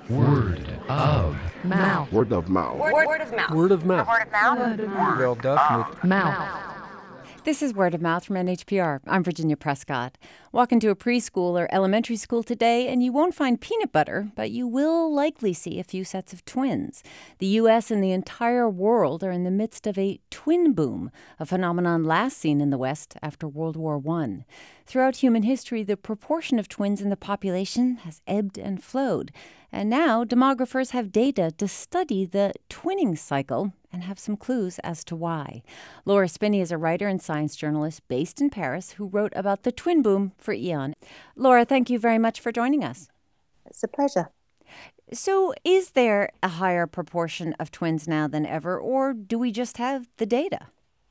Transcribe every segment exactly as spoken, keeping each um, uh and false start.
Word of mouth. Word of mouth. Word, word of mouth. Word of mouth. Word of mouth. Word of Mouth. This is Word of Mouth from N H P R. I'm Virginia Prescott. Walk into a preschool or elementary school today and you won't find peanut butter, but you will likely see a few sets of twins. The U S and the entire world are in the midst of a twin boom, a phenomenon last seen in the West after World War One. Throughout human history, the proportion of twins in the population has ebbed and flowed. And now demographers have data to study the twinning cycle and have some clues as to why. Laura Spinney is a writer and science journalist based in Paris who wrote about the twin boom for Aeon. Laura, thank you very much for joining us. It's a pleasure. So is there a higher proportion of twins now than ever, or do we just have the data?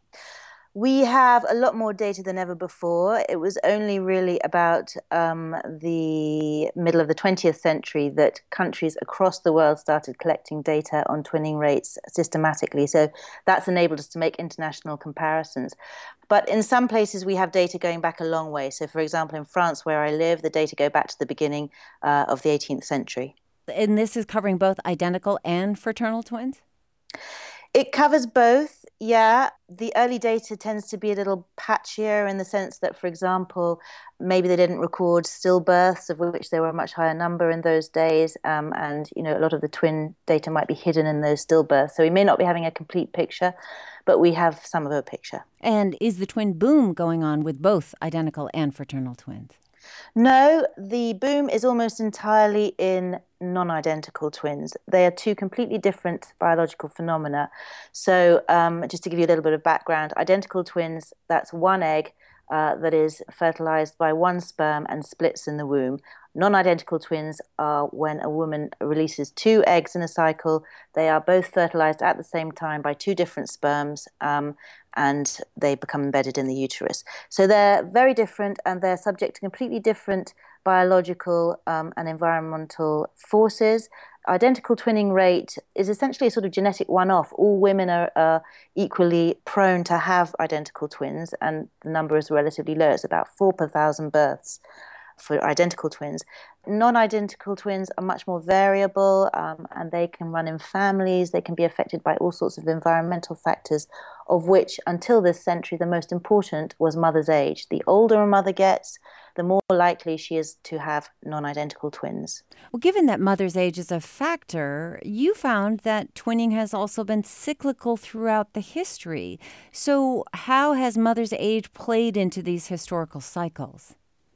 We have a lot more data than ever before. It was only really about um, the middle of the twentieth century that countries across the world started collecting data on twinning rates systematically. So that's enabled us to make international comparisons. But in some places, we have data going back a long way. So, for example, in France, where I live, the data go back to the beginning uh, of the eighteenth century. And this is covering both identical and fraternal twins? It covers both, yeah. The early data tends to be a little patchier in the sense that, for example, maybe they didn't record stillbirths, of which there were a much higher number in those days, um, and you know a lot of the twin data might be hidden in those stillbirths. So we may not be having a complete picture, but we have some of a picture. And is the twin boom going on with both identical and fraternal twins? No, the boom is almost entirely in non-identical twins. They are two completely different biological phenomena. So um, just to give you a little bit of background, identical twins, that's one egg uh, that is fertilized by one sperm and splits in the womb. Non-identical twins are when a woman releases two eggs in a cycle. They are both fertilized at the same time by two different sperms, um, and they become embedded in the uterus. So they're very different, and they're subject to completely different biological um, and environmental forces. Identical twinning rate is essentially a sort of genetic one-off. All women are uh, equally prone to have identical twins, and the number is relatively low. It's about four per thousand births for identical twins. Non-identical twins are much more variable, um, and they can run in families. They can be affected by all sorts of environmental factors, of which, until this century, the most important was mother's age. The older a mother gets, the more likely she is to have non-identical twins. Well, given that mother's age is a factor, you found that twinning has also been cyclical throughout the history. So how has mother's age played into these historical cycles?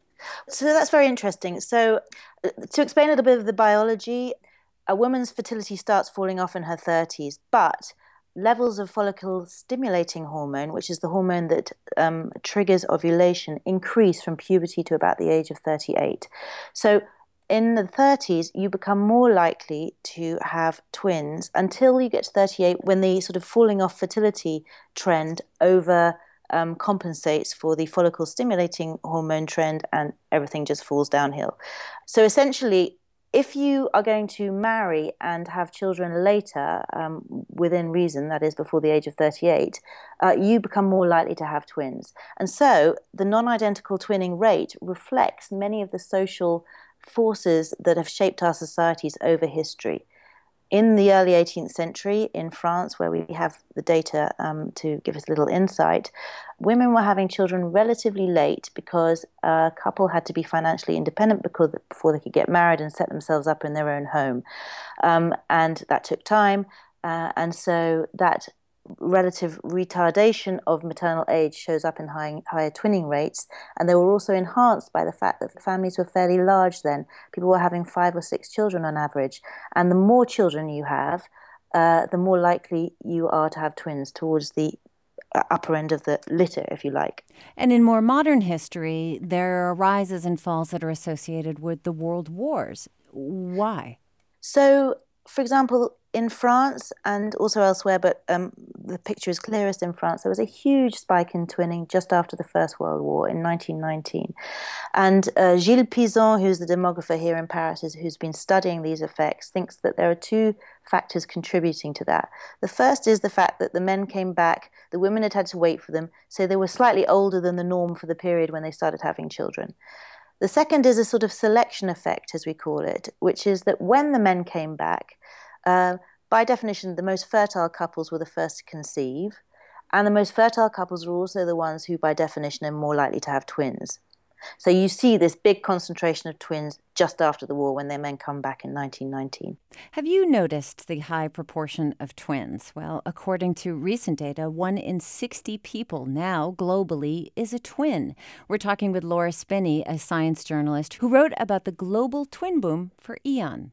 So that's very interesting. So uh, to explain a little bit of the biology, a woman's fertility starts falling off in her thirties, but levels of follicle-stimulating hormone, which is the hormone that um, triggers ovulation, increase from puberty to about the age of thirty-eight. So in the thirties, you become more likely to have twins until you get to thirty-eight, when the sort of falling off fertility trend over Um, compensates for the follicle-stimulating hormone trend, and everything just falls downhill. So essentially, if you are going to marry and have children later, um, within reason, that is before the age of thirty-eight, uh, you become more likely to have twins. And so the non-identical twinning rate reflects many of the social forces that have shaped our societies over history. In the early eighteenth century, in France, where we have the data um, to give us a little insight, women were having children relatively late because a couple had to be financially independent because, before they could get married and set themselves up in their own home. Um, and that took time. Uh, and so that relative retardation of maternal age shows up in high, higher twinning rates, and they were also enhanced by the fact that the families were fairly large then. People were having five or six children on average, and the more children you have, uh, the more likely you are to have twins towards the upper end of the litter, if you like. And in more modern history, there are rises and falls that are associated with the world wars. Why? So, for example, in France and also elsewhere, but um, the picture is clearest in France, there was a huge spike in twinning just after the First World War in nineteen nineteen. And uh, Gilles Pizon, who's the demographer here in Paris, who's been studying these effects, thinks that there are two factors contributing to that. The first is the fact that the men came back, the women had had to wait for them, so they were slightly older than the norm for the period when they started having children. The second is a sort of selection effect, as we call it, which is that when the men came back, uh, by definition, the most fertile couples were the first to conceive, and the most fertile couples were also the ones who, by definition, are more likely to have twins. So you see this big concentration of twins just after the war when their men come back in nineteen nineteen. Have you noticed the high proportion of twins? Well, according to recent data, one in sixty people now globally is a twin. We're talking with Laura Spinney, a science journalist who wrote about the global twin boom for Aeon.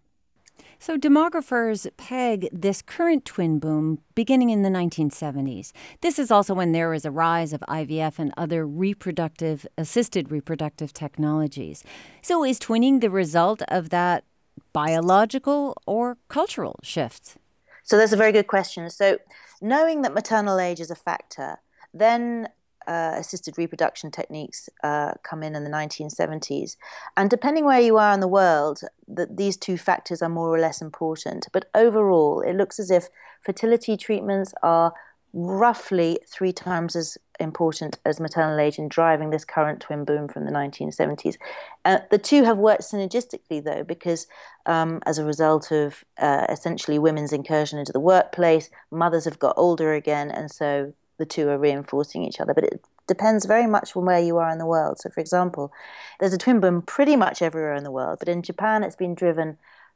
So demographers peg this current twin boom beginning in the nineteen seventies. This is also when there was a rise of I V F and other reproductive, assisted reproductive technologies. So is twinning the result of that biological or cultural shift? So that's a very good question. So knowing that maternal age is a factor, then Uh, assisted reproduction techniques uh, come in in the nineteen seventies. And depending where you are in the world, that these two factors are more or less important. But overall, it looks as if fertility treatments are roughly three times as important as maternal age in driving this current twin boom from the nineteen seventies. Uh, the two have worked synergistically, though, because um, as a result of uh, essentially women's incursion into the workplace, mothers have got older again, and so the two are reinforcing each other. But it depends very much on where you are in the world. So, for example, there's a twin boom pretty much everywhere in the world, but in Japan it's been driven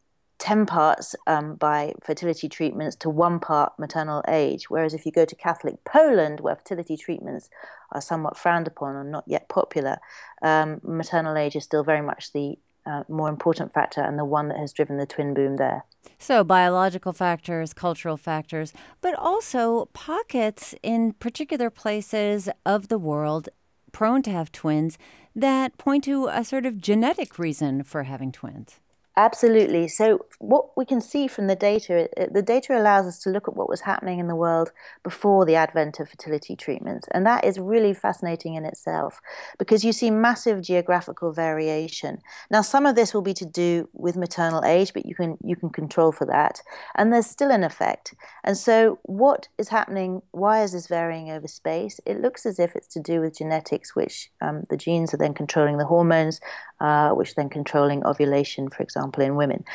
ten parts um, by fertility treatments to one part maternal age, whereas if you go to Catholic Poland, where fertility treatments are somewhat frowned upon and not yet popular, um, maternal age is still very much the uh, more important factor and the one that has driven the twin boom there. So biological factors, cultural factors, but also pockets in particular places of the world prone to have twins that point to a sort of genetic reason for having twins. Absolutely. So what we can see from the data, the data allows us to look at what was happening in the world before the advent of fertility treatments. And that is really fascinating in itself because you see massive geographical variation. Now, some of this will be to do with maternal age, but you can you can control for that. And there's still an effect. And so what is happening? Why is this varying over space? It looks as if it's to do with genetics, which um, the genes are then controlling the hormones, uh, which are then controlling ovulation, for example, in women.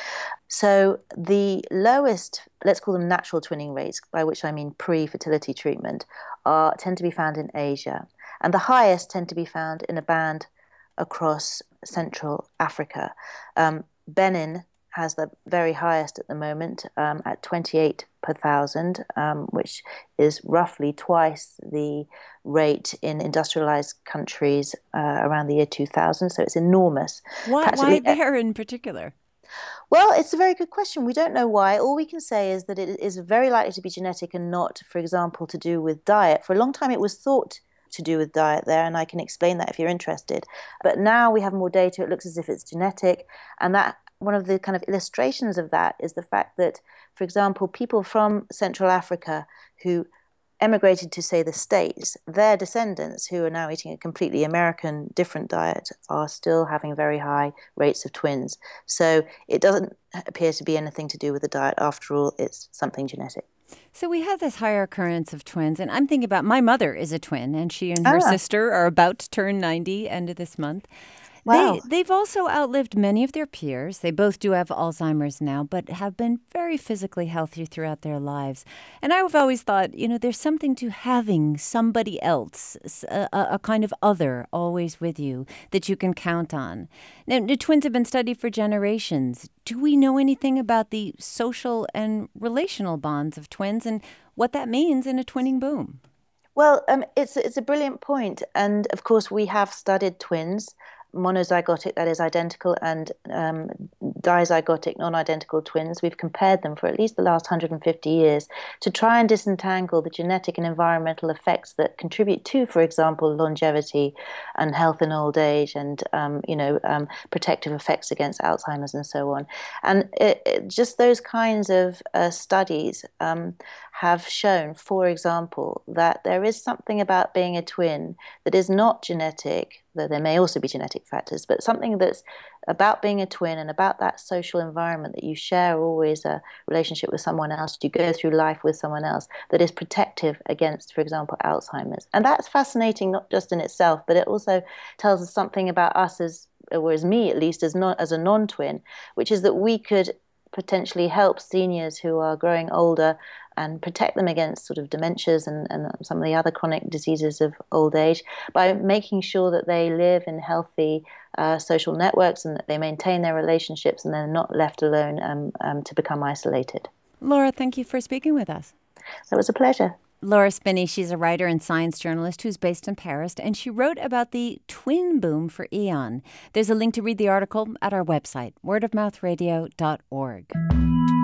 So the lowest, let's call them natural twinning rates, by which I mean pre-fertility treatment, are tend to be found in Asia. And the highest tend to be found in a band across Central Africa. Um, Benin has the very highest at the moment um, at twenty-eight per thousand, um, which is roughly twice the rate in industrialized countries uh, around the year two thousand. So it's enormous. Why, why there in particular? Well, it's a very good question. We don't know why. All we can say is that it is very likely to be genetic and not, for example, to do with diet. For a long time, it was thought to do with diet there, and I can explain that if you're interested. But now we have more data. It looks as if it's genetic, and that one of the kind of illustrations of that is the fact that, for example, people from Central Africa who emigrated to, say, the States, their descendants who are now eating a completely American, different diet are still having very high rates of twins. So it doesn't appear to be anything to do with the diet. After all, it's something genetic. So we have this higher occurrence of twins, and I'm thinking about my mother is a twin, and she and her Ah. sister are about to turn ninety end of this month. Wow. They, they've also outlived many of their peers. They both do have Alzheimer's now, but have been very physically healthy throughout their lives. And I've always thought, you know, there's something to having somebody else, a, a kind of other, always with you that you can count on. Now, the twins have been studied for generations. Do we know anything about the social and relational bonds of twins and what that means in a twinning boom? Well, um, it's, it's a brilliant point. And of course, we have studied twins, monozygotic, that is identical, and um, dizygotic, non-identical twins. We've compared them for at least the last one hundred fifty years to try and disentangle the genetic and environmental effects that contribute to, for example, longevity and health in old age and, um, you know, um, protective effects against Alzheimer's and so on. And it, it, just those kinds of uh, studies um, have shown, for example, that there is something about being a twin that is not genetic, though there may also be genetic factors, but something that's about being a twin and about that social environment that you share always a relationship with someone else, you go through life with someone else, that is protective against, for example, Alzheimer's. And that's fascinating, not just in itself, but it also tells us something about us as or as me at least, as not as a non-twin, which is that we could potentially help seniors who are growing older and protect them against sort of dementias and, and some of the other chronic diseases of old age by making sure that they live in healthy uh, social networks and that they maintain their relationships and they're not left alone um, um, to become isolated. Laura, thank you for speaking with us. That was a pleasure. Laura Spinney, she's a writer and science journalist who's based in Paris, and she wrote about the twin boom for Aeon. There's a link to read the article at our website, word of mouth radio dot org.